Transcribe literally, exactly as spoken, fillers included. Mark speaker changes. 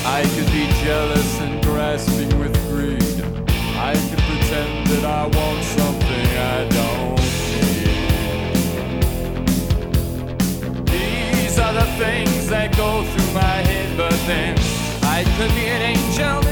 Speaker 1: I could be jealous and grasping with greed. I could pretend that I want something I don't need. These are the things that go through my head, but then I could be an angel